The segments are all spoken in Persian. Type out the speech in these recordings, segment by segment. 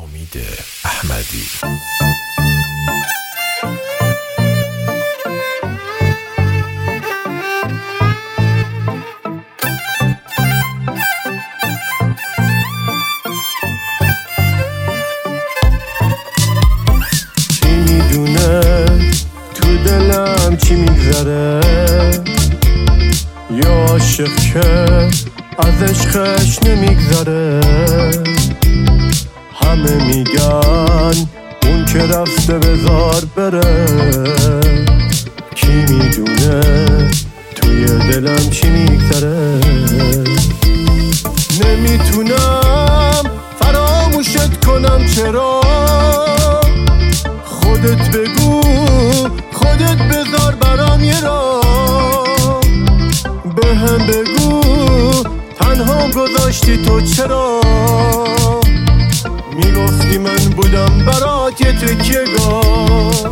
امید احمدی. کی میدونه تو دلم چی میگذره، یا عاشق که از عشقش نمیگذره. همه میگن اون که رفته بذار بره، کی میدونه توی دلم چی میگذره. نمیتونم فراموشت کنم، چرا؟ خودت بگو، خودت بذار برام یه راه. به هم بگو تنها گذاشتی تو، چرا؟ میگفتی من بودم برات یه تکیه‌گاه.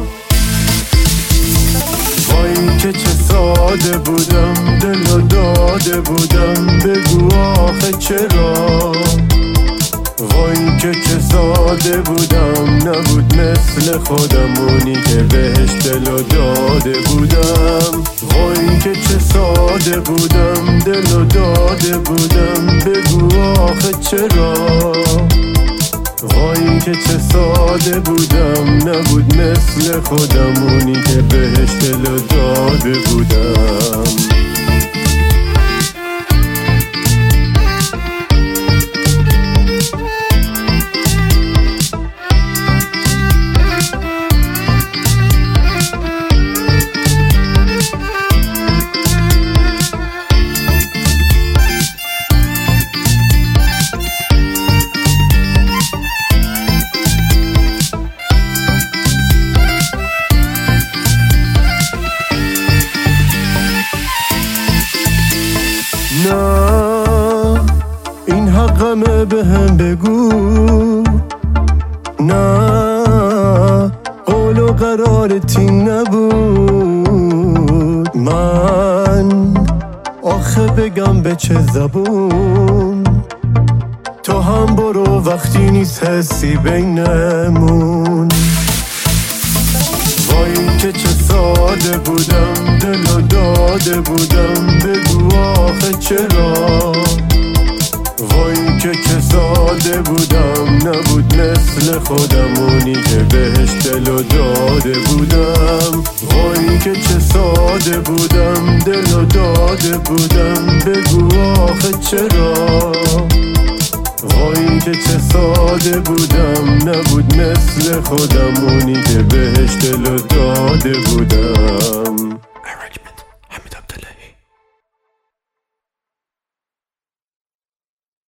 وای که چه ساده بودم، دلو داده بودم، بگو آخه چرا؟ وای که چه ساده بودم، نبود مثل خودمونی که بهش دلو داده بودم. وای که چه ساده بودم، دلو داده بودم، بگو آخه چرا؟ وای که چه ساده بودم، نبود مثل خودمونی که بهش دلو داده بودم. نه این حقمه، به هم بگو. نه قول و قرارت این نبود. من آخه بگم به چه زبون؟ تو هم برو وقتی نیست حسی بینمون. وای که چه ساده بودم، دلو داده بودم، بگو آخه چرا؟ وای که چه ساده بودم، نبود مثل خودمونی که بهش دلو داده بودم. وای که چه ساده بودم، دلو داده بودم، بگو آخه چرا؟ وای که چه ساده بودم، نبود مثل خودمونی که بهش دلو داده بودم.